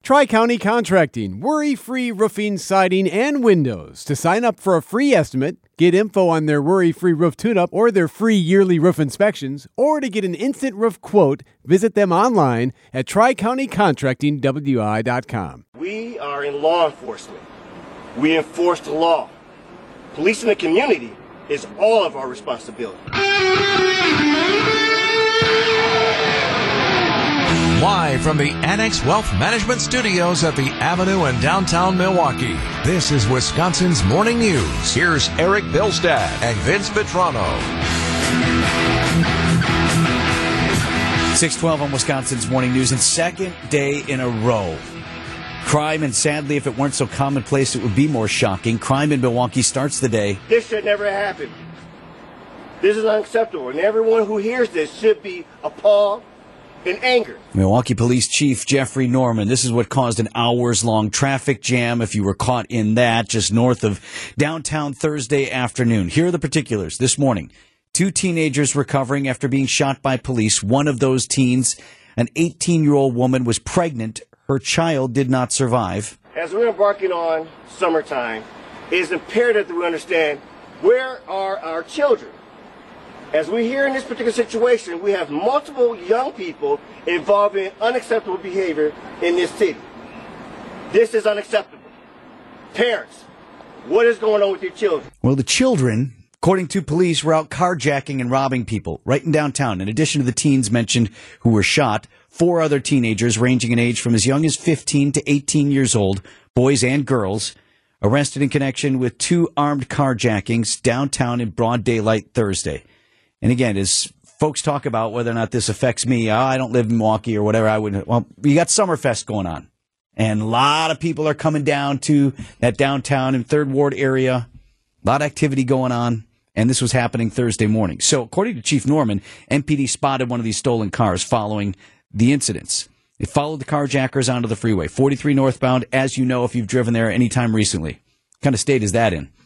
Tri-County Contracting, worry-free roofing, siding, and windows. To sign up for a free estimate, get info on their worry-free roof tune-up or their free yearly roof inspections, or to get an instant roof quote, visit them online at TriCountyContractingWI.com. We are in law enforcement. We enforce the law. Policing the community is all of our responsibility. Live from the Annex Wealth Management Studios at the Avenue in downtown Milwaukee, this is Wisconsin's Morning News. Here's Eric Bilstad and Vince Vitrano. 6:12 on Wisconsin's Morning News, and second day in a row. Crime, and sadly, if it weren't so commonplace, it would be more shocking. Crime in Milwaukee starts the day. This should never happen. This is unacceptable, and everyone who hears this should be appalled and angered. Milwaukee Police Chief Jeffrey Norman. This is what caused an hours-long traffic jam, if you were caught in that, just north of downtown Thursday afternoon. Here are the particulars. This morning, 2 teenagers recovering after being shot by police. One of those teens, an 18-year-old woman, was pregnant. Her child did not survive. As we're embarking on summertime, it is imperative that we understand, where are our children? As we hear in this particular situation, we have multiple young people involved in unacceptable behavior in this city. This is unacceptable. Parents, what is going on with your children? Well, the children, according to police, were out carjacking and robbing people right in downtown. In addition to the teens mentioned who were shot, 4 other teenagers ranging in age from as young as 15 to 18 years old, boys and girls, arrested in connection with 2 armed carjackings downtown in broad daylight Thursday. And again, as folks talk about whether or not this affects me, I don't live in Milwaukee or whatever, well, you got Summerfest going on. And a lot of people are coming down to that downtown and Third Ward area. A lot of activity going on. And this was happening Thursday morning. So according to Chief Norman, MPD spotted one of these stolen cars following the incidents. It followed the carjackers onto the freeway, 43 northbound, as you know if you've driven there any time recently. What kind of state is that in?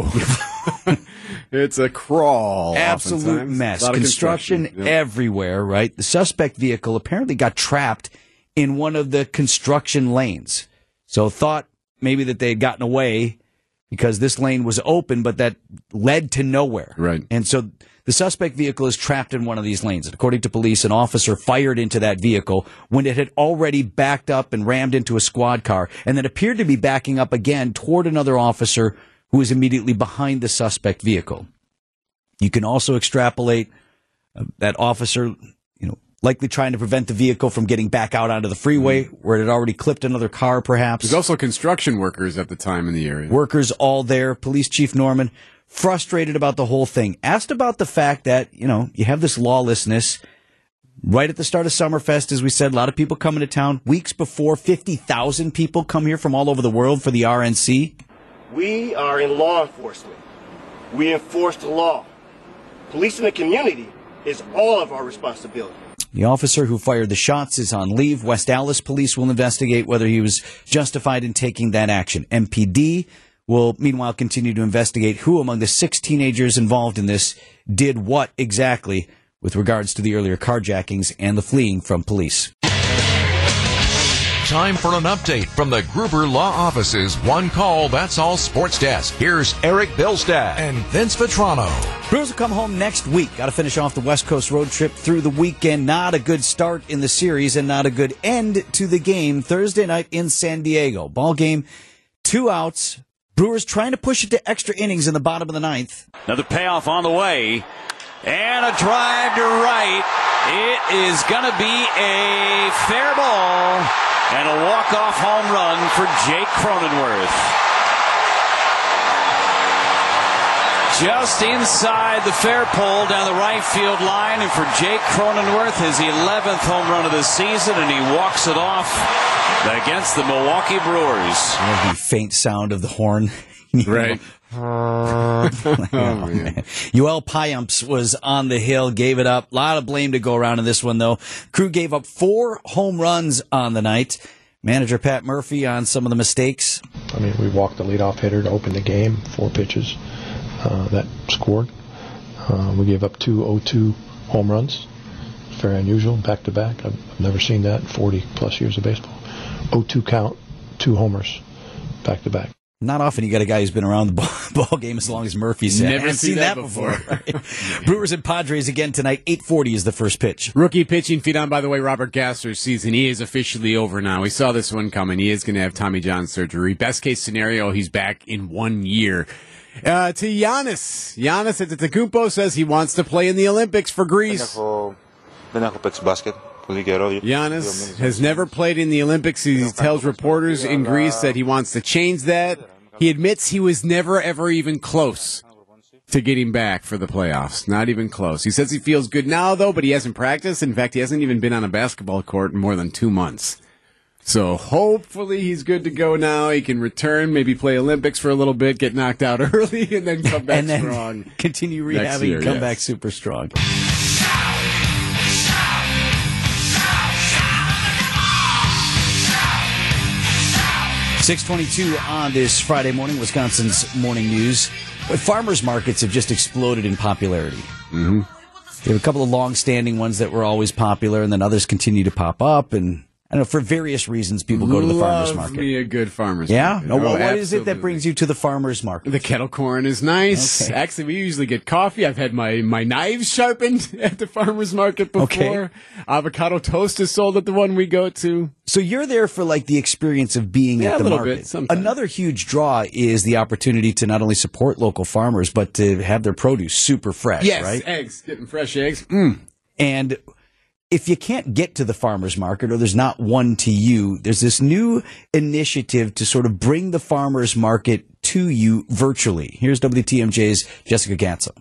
Oh, it's a crawl. Absolute mess. Construction everywhere, right? The suspect vehicle apparently got trapped in one of the construction lanes. So thought maybe that they had gotten away because this lane was open, but that led to nowhere. Right. And so the suspect vehicle is trapped in one of these lanes. And according to police, an officer fired into that vehicle when it had already backed up and rammed into a squad car and then appeared to be backing up again toward another officer who was immediately behind the suspect vehicle. You can also extrapolate that officer, likely trying to prevent the vehicle from getting back out onto the freeway where it had already clipped another car, perhaps. There's also construction workers at the time in the area. Workers all there. Police Chief Norman, frustrated about the whole thing. Asked about the fact that, you have this lawlessness right at the start of Summerfest, as we said, a lot of people coming to town. Weeks before, 50,000 people come here from all over the world for the RNC. We are in law enforcement. We enforce the law. Policing the community is all of our responsibility. The officer who fired the shots is on leave. West Allis police will investigate whether he was justified in taking that action. MPD will, meanwhile, continue to investigate who among the 6 teenagers involved in this did what exactly with regards to the earlier carjackings and the fleeing from police. Time for an update from the Gruber Law Office's One Call, That's All Sports Desk. Here's Eric Bilstad and Vince Vitrano. Brewers will come home next week. Got to finish off the West Coast road trip through the weekend. Not a good start in the series and not a good end to the game Thursday night in San Diego. Ball game, 2 outs. Brewers trying to push it to extra innings in the bottom of the 9th. Another payoff on the way. And a drive to right. It is going to be a fair ball. And a walk-off home run for Jake Cronenworth. Just inside the fair pole down the right field line. And for Jake Cronenworth, his 11th home run of the season. And he walks it off against the Milwaukee Brewers. The faint sound of the horn. Right. Man. Yoel Payamps was on the hill, gave it up. A lot of blame to go around in this one, though. Crew gave up 4 home runs on the night. Manager Pat Murphy on some of the mistakes. We walked the leadoff hitter to open the game, 4 pitches that scored. We gave up 2 0-2 home runs. Very unusual, back-to-back. I've never seen that in 40-plus years of baseball. 0-2 count, 2 homers back to back. Not often you got a guy who's been around the ball game as long as Murphy's. Never seen that before. Right? Brewers and Padres again tonight. 8:40 is the first pitch. Rookie pitching feed on, by the way, Robert Gasser's season. He is officially over now. We saw this one coming. He is going to have Tommy John surgery. Best case scenario, he's back in 1 year. To Giannis. Giannis Antetokounmpo says he wants to play in the Olympics for Greece. Giannis has never played in the Olympics. He tells reporters in Greece that he wants to change that. He admits he was never, ever even close to getting back for the playoffs. Not even close. He says he feels good now, though, but he hasn't practiced. In fact, he hasn't even been on a basketball court in more than 2 months. So hopefully he's good to go now. He can return, maybe play Olympics for a little bit, get knocked out early, and then come back and then strong. Continue rehabbing and come back super strong. .622 on this Friday morning, Wisconsin's Morning News. But farmers markets have just exploded in popularity. Mm-hmm. You have a couple of long-standing ones that were always popular, and then others continue to pop up. And I don't know, for various reasons, people go to the farmers market. Love me a good farmers yeah? market. No, what absolutely. is it that brings you to the farmers market? The kettle corn is nice. Okay. Actually, we usually get coffee. I've had my knives sharpened at the farmers market before. Okay. Avocado toast is sold at the one we go to. So you're there for like the experience of being at the a little market. bit, sometimes. Another huge draw is the opportunity to not only support local farmers, but to have their produce super fresh, Yes, right? eggs. Getting fresh eggs. And if you can't get to the farmers market or there's not one to you, there's this new initiative to sort of bring the farmers market to you virtually. Here's WTMJ's Jessica Gatso.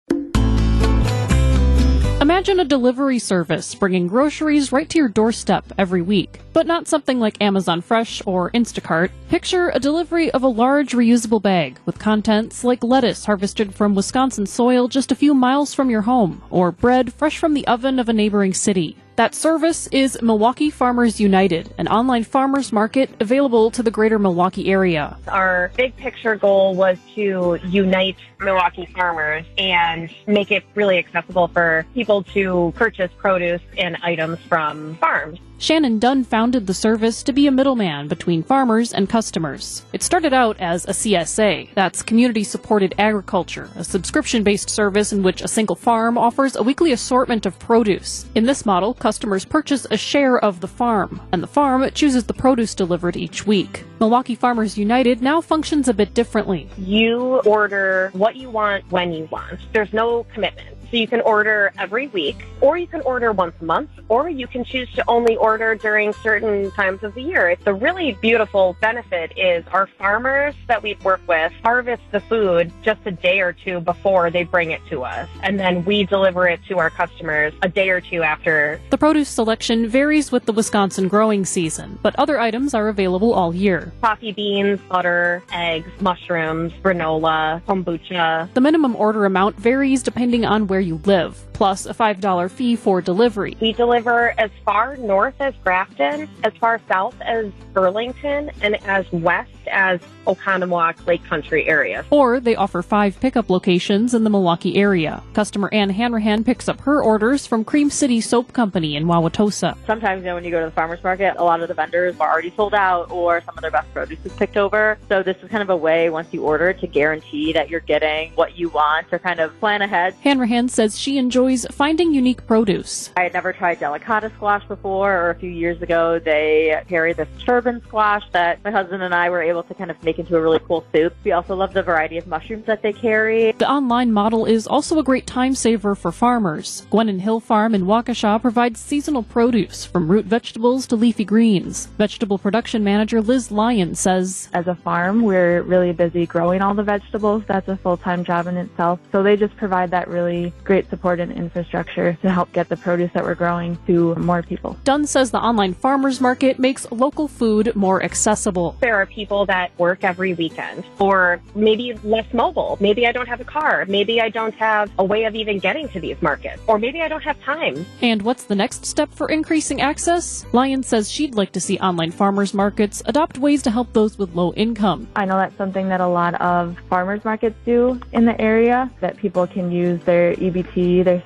Imagine a delivery service bringing groceries right to your doorstep every week, but not something like Amazon Fresh or Instacart. Picture a delivery of a large reusable bag with contents like lettuce harvested from Wisconsin soil just a few miles from your home, or bread fresh from the oven of a neighboring city. That service is Milwaukee Farmers United, an online farmers market available to the greater Milwaukee area. Our big picture goal was to unite Milwaukee farmers and make it really accessible for people to purchase produce and items from farms. Shannon Dunn founded the service to be a middleman between farmers and customers. It started out as a CSA, that's Community-Supported Agriculture, a subscription-based service in which a single farm offers a weekly assortment of produce. In this model, customers purchase a share of the farm, and the farm chooses the produce delivered each week. Milwaukee Farmers United now functions a bit differently. You order what you want when you want. There's no commitment. So you can order every week, or you can order once a month, or you can choose to only order during certain times of the year. It's a really beautiful benefit is our farmers that we work with harvest the food just a day or two before they bring it to us. And then we deliver it to our customers a day or two after. The produce selection varies with the Wisconsin growing season, but other items are available all year. Coffee beans, butter, eggs, mushrooms, granola, kombucha. The minimum order amount varies depending on where you live, plus a $5 fee for delivery. We deliver as far north as Grafton, as far south as Burlington, and as west as Oconomowoc Lake Country area. Or they offer 5 pickup locations in the Milwaukee area. Customer Ann Hanrahan picks up her orders from Cream City Soap Company in Wauwatosa. Sometimes, when you go to the farmer's market, a lot of the vendors are already sold out or some of their best produce is picked over. So this is kind of a way, once you order, to guarantee that you're getting what you want or kind of plan ahead. Hanrahan says she enjoys finding unique produce. I had never tried delicata squash before, or a few years ago they carry this turban squash that my husband and I were able to kind of make into a really cool soup. We also love the variety of mushrooms that they carry. The online model is also a great time saver for farmers. Gwennon Hill Farm in Waukesha provides seasonal produce, from root vegetables to leafy greens. Vegetable production manager Liz Lyon says, as a farm, we're really busy growing all the vegetables. That's a full-time job in itself. So they just provide that really great support and infrastructure to help get the produce that we're growing to more people. Dunn says the online farmers market makes local food more accessible. There are people that work every weekend, or maybe less mobile. Maybe I don't have a car. Maybe I don't have a way of even getting to these markets, or maybe I don't have time. And what's the next step for increasing access? Lyon says she'd like to see online farmers markets adopt ways to help those with low income. I know that's something that a lot of farmers markets do in the area, that people can use their EBT, their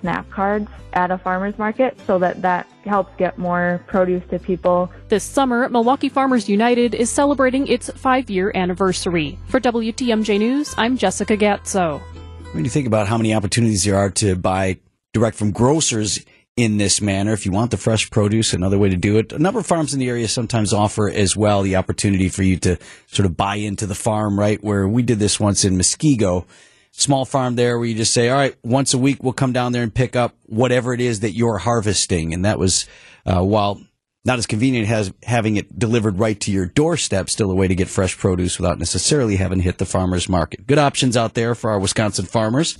SNAP cards at a farmer's market so that helps get more produce to people. This summer, Milwaukee Farmers United is celebrating its 5-year anniversary. For WTMJ News, I'm Jessica Gatso. When you think about how many opportunities there are to buy direct from grocers in this manner, if you want the fresh produce, another way to do it. A number of farms in the area sometimes offer as well the opportunity for you to sort of buy into the farm, right? Where we did this once in Muskego. Small farm there where you just say, all right, once a week we'll come down there and pick up whatever it is that you're harvesting. And that was, while not as convenient as having it delivered right to your doorstep, still a way to get fresh produce without necessarily having to hit the farmer's market. Good options out there for our Wisconsin farmers.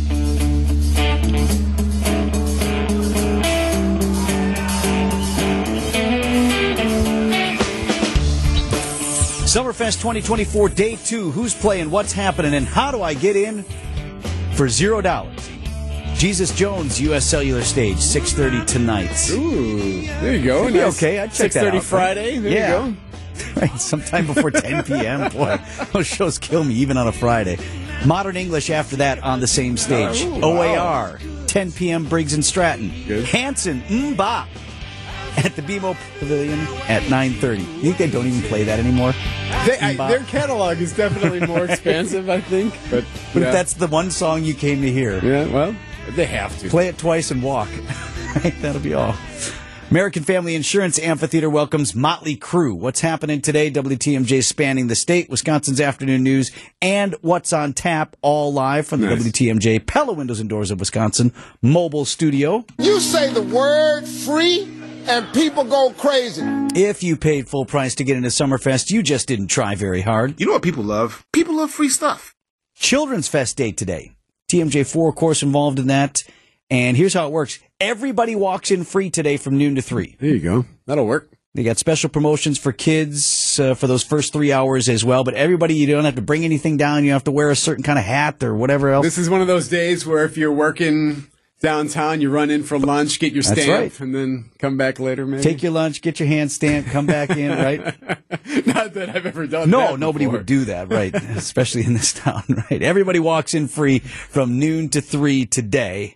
Summerfest 2024 Day 2. Who's playing, what's happening, and how do I get in for $0? Jesus Jones, U.S. Cellular Stage, 6:30 tonight. Ooh, there you go. Nice. Okay, I'd check that out. 6:30 Friday. There you go. Right, sometime before 10 p.m. Boy, those shows kill me even on a Friday. Modern English after that on the same stage. OAR, 10 p.m. Briggs and Stratton. Good. Hanson, Bop at the BMO Pavilion at 9:30. You think they don't even play that anymore? Their catalog is definitely more expansive, I think. But if that's the one song you came to hear. Yeah, well, they have to. Play it twice and walk. Right, that'll be all. American Family Insurance Amphitheater welcomes Motley Crue. What's happening today? WTMJ spanning the state, Wisconsin's afternoon news, and what's on tap, all live from the WTMJ Pella Windows and Doors of Wisconsin mobile studio. You say the word free and people go crazy. If you paid full price to get into Summerfest, you just didn't try very hard. You know what people love? People love free stuff. Children's Fest Day today. TMJ4, of course, involved in that. And here's how it works. Everybody walks in free today from noon to 3. There you go. That'll work. They got special promotions for kids for those first 3 hours as well. But everybody, you don't have to bring anything down. You don't have to wear a certain kind of hat or whatever else. This is one of those days where if you're working downtown, you run in for lunch, get your stamp, right. And then come back later, maybe. Take your lunch, get your hand stamped, come back in, right? Not that I've ever done that. No, nobody would do that, right? Especially in this town, right? Everybody walks in free from noon to 3 today.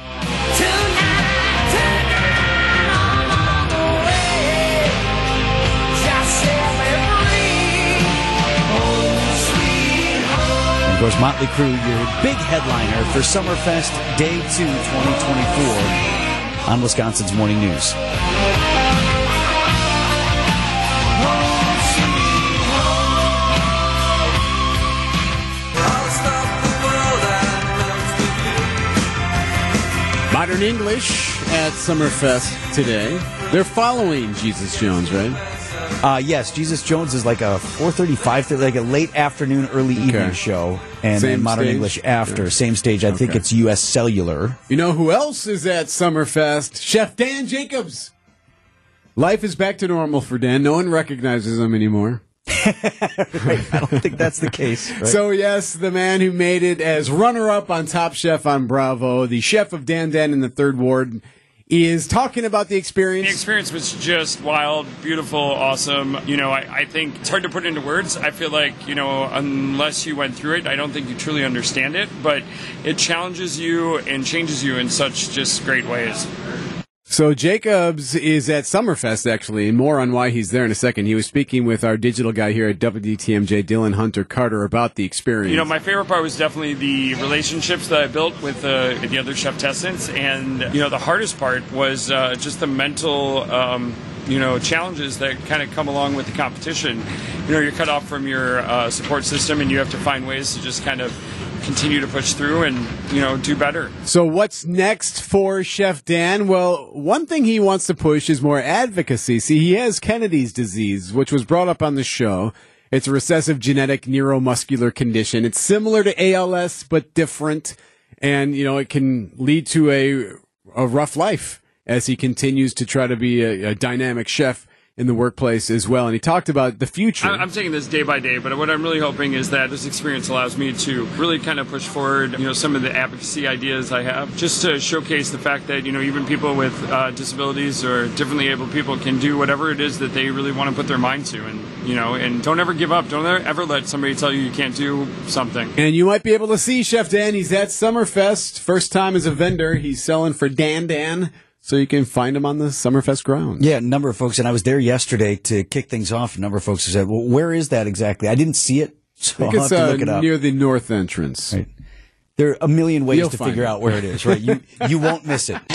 Of course, Motley Crue, your big headliner for Summerfest Day 2 2024 on Wisconsin's Morning News. Modern English at Summerfest today. They're following Jesus Jones, right? Yes, Jesus Jones is like a 4:30, 5:30, like a late afternoon, early evening show. And then Modern stage? English after. Yeah. Same stage. I think it's U.S. Cellular. You know who else is at Summerfest? Chef Dan Jacobs. Life is back to normal for Dan. No one recognizes him anymore. Right. I don't think that's the case. Right? So, yes, the man who made it as runner-up on Top Chef on Bravo, the chef of Dan Dan in the Third Ward, is talking about the experience. The experience was just wild, beautiful, awesome. You know, I think it's hard to put into words. I feel like, you know, unless you went through it, I don't think you truly understand it. But it challenges you and changes you in such just great ways. So Jacobs is at Summerfest, actually, and more on why he's there in a second. He was speaking with our digital guy here at WTMJ, Dylan Hunter Carter, about the experience. You know, my favorite part was definitely the relationships that I built with the other chef testants, and, you know, the hardest part was just the mental, challenges that kind of come along with the competition. You know, you're cut off from your support system, and you have to find ways to just kind of continue to push through and, you know, do better. So what's next for Chef Dan? Well, one thing he wants to push is more advocacy. See, he has Kennedy's disease, which was brought up on the show. It's a recessive genetic neuromuscular condition. It's similar to ALS, but different. And, you know, it can lead to a rough life as he continues to try to be a dynamic chef in the workplace as well. And he talked about the future. I'm taking this day by day, but what I'm really hoping is that this experience allows me to really kind of push forward, some of the advocacy ideas I have, just to showcase the fact that, even people with disabilities or differently able people can do whatever it is that they really want to put their mind to. And don't ever give up. Don't ever let somebody tell you can't do something. And you might be able to see Chef Dan. He's at Summerfest. First time as a vendor. He's selling for Dan. So you can find him on the Summerfest grounds. Yeah, a number of folks, and I was there yesterday to kick things off. A number of folks have said, well, where is that exactly? I didn't see it, so I'll have to look it up. Near the north entrance. Right. There are a million ways to figure out where it is, right? You won't miss it.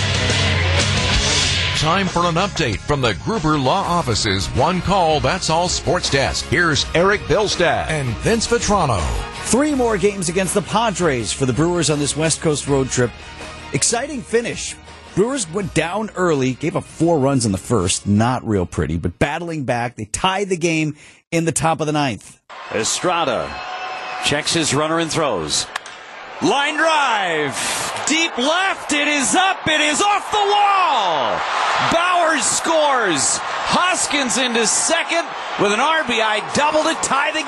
Time for an update from the Gruber Law Office's One Call, That's All Sports Desk. Here's Eric Bilstad and Vince Vitrano. 3 more games against the Padres for the Brewers on this West Coast road trip. Exciting finish. Brewers went down early, gave up 4 runs in the first. Not real pretty, but battling back. They tied the game in the top of the 9th. Estrada checks his runner and throws. Line drive. Deep left. It is up. It is off the wall. Bauer scores. Hoskins into second with an RBI double to tie the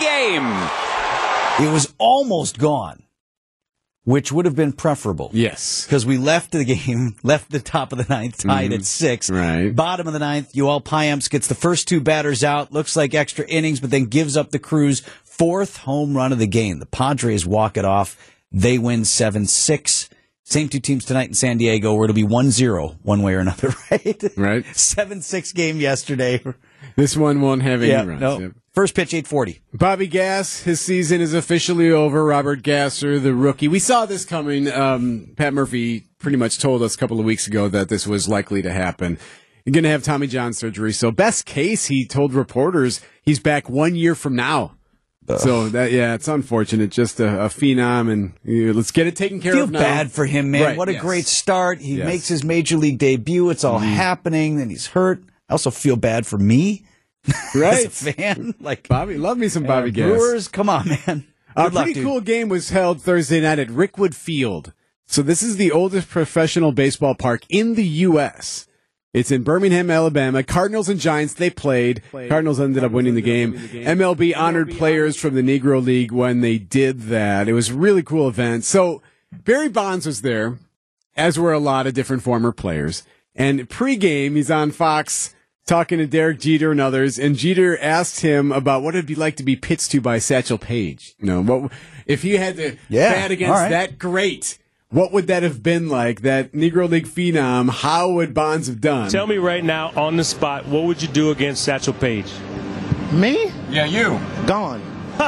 game. It was almost gone, which would have been preferable. Yes. Because we left the game, left the top of the 9th, tied at 6. Right. Bottom of the 9th, Yoel Payamps gets the first 2 batters out, looks like extra innings, but then gives up the Crew's 4th home run of the game. The Padres walk it off. They win 7-6. Same 2 teams tonight in San Diego, where it'll be 1-0 one way or another, right? Right. 7-6 game yesterday. This one won't have any runs. No. Yep. First pitch, 8:40. Bobby Gass, his season is officially over. Robert Gasser, the rookie. We saw this coming. Pat Murphy pretty much told us a couple of weeks ago that this was likely to happen. You're going to have Tommy John surgery. So best case, he told reporters he's back 1 year from now. So it's unfortunate. Just a phenom, and let's get it taken care of now. Feel bad for him, man. Right, what a great start. He makes his major league debut. It's all happening. Then he's hurt. I also feel bad for me. Right. As a fan. Like Bobby, love me some Bobby Gass. Brewers, come on, man. A pretty cool game was held Thursday night at Rickwood Field. So this is the oldest professional baseball park in the U.S. It's in Birmingham, Alabama. Cardinals and Giants, they played. Cardinals ended up winning the game. MLB honored players from the Negro League when they did that. It was a really cool event. So Barry Bonds was there, as were a lot of different former players. And pregame, he's on Fox talking to Derek Jeter and others, and Jeter asked him about what it'd be like to be pitched to by Satchel Paige. What if he had to bat against that great? What would that have been like, that Negro League phenom? How would Bonds have done? Tell me right now, on the spot, what would you do against Satchel Paige? Me? Yeah, you. Gone.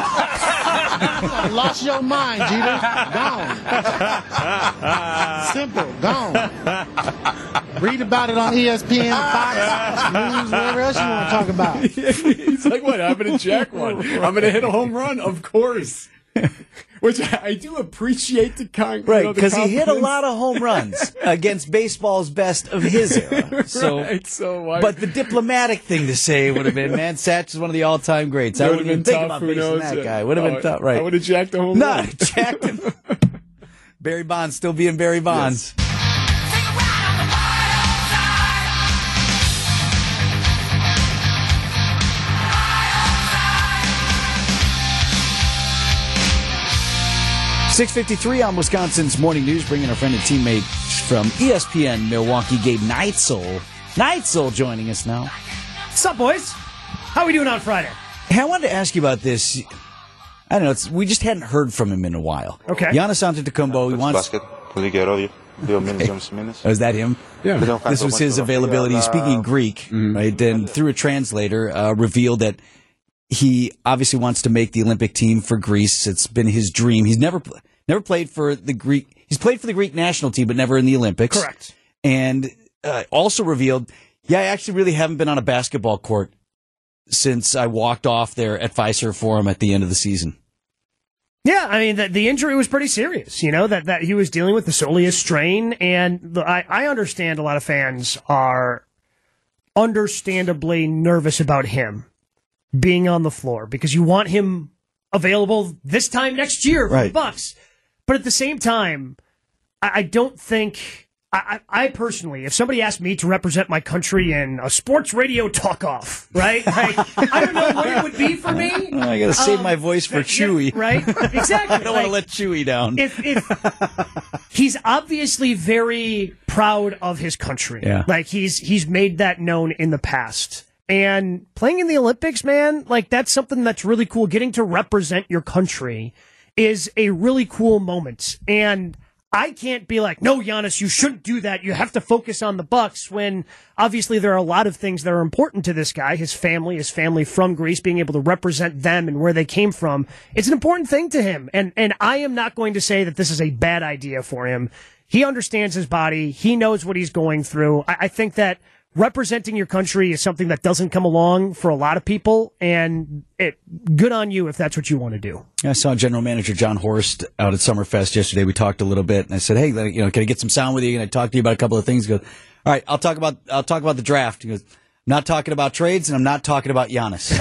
Lost your mind, Jeter. Gone. Simple. Gone. Read about it on ESPN, Fox News, whatever else you want to talk about. He's like, what? I'm going to jack one. I'm going to hit a home run? Of course. Which I do appreciate the right, because he hit a lot of home runs against baseball's best of his era. So, but the diplomatic thing to say would have been, man, Satch is one of the all-time greats. I wouldn't even think about facing that guy. Would have been tough, right? I would have jacked a home run. Jacked him. Barry Bonds still being Barry Bonds. Yes. 6:53 on Wisconsin's Morning News, bringing our friend and teammate from ESPN Milwaukee, Gabe Neitzel. Neitzel joining us now. What's up, boys? How are we doing on Friday? Hey, I wanted to ask you about this. I don't know. We just hadn't heard from him in a while. Okay. Giannis Antetokounmpo. He wants. Oh, is that him? Yeah. This was his availability. Speaking Greek, right? And through a translator, revealed that he obviously wants to make the Olympic team for Greece. It's been his dream. He's never played for the Greek. He's played for the Greek national team, but never in the Olympics. Correct. And also revealed, I actually really haven't been on a basketball court since I walked off there at Fiserv Forum at the end of the season. Yeah, I mean, the injury was pretty serious, that he was dealing with the soleus strain. And I understand a lot of fans are understandably nervous about him being on the floor because you want him available this time next year for the Bucks. But at the same time, I don't think I personally, if somebody asked me to represent my country in a sports radio talk-off, right? Like, I don't know what it would be for me. I got to save my voice for Chewy. Yeah, right? Exactly. I don't want to let Chewy down. If he's obviously very proud of his country. Yeah. Like, he's made that known in the past. And playing in the Olympics, man, like, that's something that's really cool. Getting to represent your country is a really cool moment. And I can't be like, no, Giannis, you shouldn't do that. You have to focus on the Bucks, when obviously there are a lot of things that are important to this guy, his family from Greece, being able to represent them and where they came from. It's an important thing to him. And I am not going to say that this is a bad idea for him. He understands his body. He knows what he's going through. I think that representing your country is something that doesn't come along for a lot of people, and good on you if that's what you want to do. I saw General Manager John Horst out at Summerfest yesterday. We talked a little bit, and I said, "Hey, can I get some sound with you?" And I talked to you about a couple of things. He goes, "All right, I'll talk about the draft." He goes, "I'm not talking about trades, and I'm not talking about Giannis."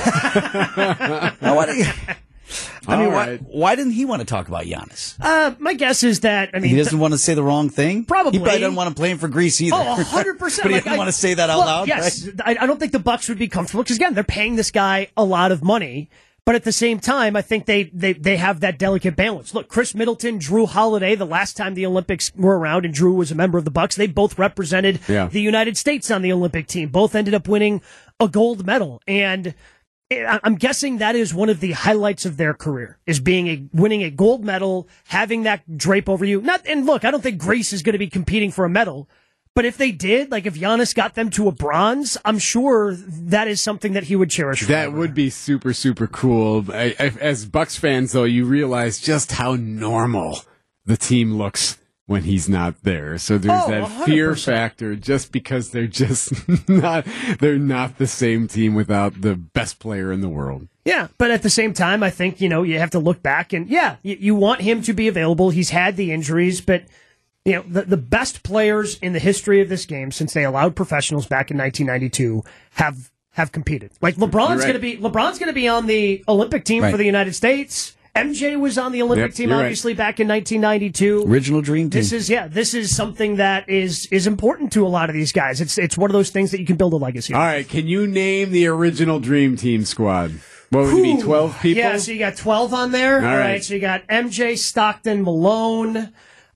Why didn't he want to talk about Giannis? My guess is that, he doesn't want to say the wrong thing? Probably. He probably doesn't want to play him for Greece either. Oh, 100%. But he didn't want to say that out loud? Yes. Right? I don't think the Bucks would be comfortable, because, again, they're paying this guy a lot of money. But at the same time, I think they have that delicate balance. Look, Chris Middleton, Drew Holiday, the last time the Olympics were around and Drew was a member of the Bucks, they both represented the United States on the Olympic team. Both ended up winning a gold medal. And I'm guessing that is one of the highlights of their career, is winning a gold medal, having that drape over you. And look, I don't think Greece is going to be competing for a medal, but if they did, like if Giannis got them to a bronze, I'm sure that is something that he would cherish forever. That would be super, super cool. As Bucks fans, though, you realize just how normal the team looks when he's not there. So there's that 100%. fear factor, just because they're just not the same team without the best player in the world. Yeah, but at the same time, I think, you have to look back and, you want him to be available. He's had the injuries, but, the best players in the history of this game, since they allowed professionals back in 1992, have competed. Like, LeBron's going to be on the Olympic team for the United States. MJ was on the Olympic team, obviously, back in 1992. Original dream team. This is something that is important to a lot of these guys. It's one of those things that you can build a legacy on. All right, can you name the original dream team squad? What would it be, 12 people? Yeah, so you got 12 on there. All right, so you got MJ, Stockton, Malone,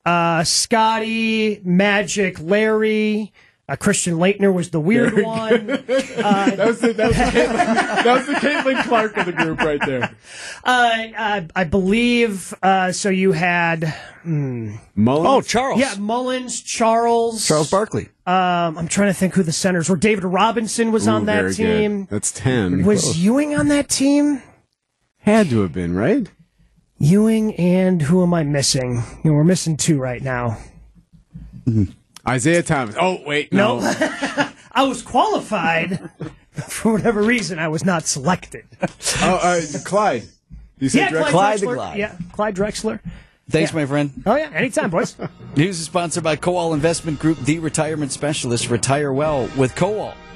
Scotty, Magic, Larry. Christian Laettner was the weird one. That was the Caitlin Clark of the group right there. I believe, so you had... Mullins? Oh, Charles. Yeah, Mullins, Charles Barkley. I'm trying to think who the centers were. David Robinson was on that team. Good. That's 10. Was Ewing on that team? Had to have been, right? Ewing, and who am I missing? We're missing 2 right now. Isaiah Thomas. Oh, wait, no. I was qualified. For whatever reason, I was not selected. Clyde. You said Clyde the Glide. Yeah, Clyde Drexler. Thanks, my friend. Oh, yeah, anytime, boys. News is sponsored by Coal Investment Group, the retirement specialist. Retire well with Coal.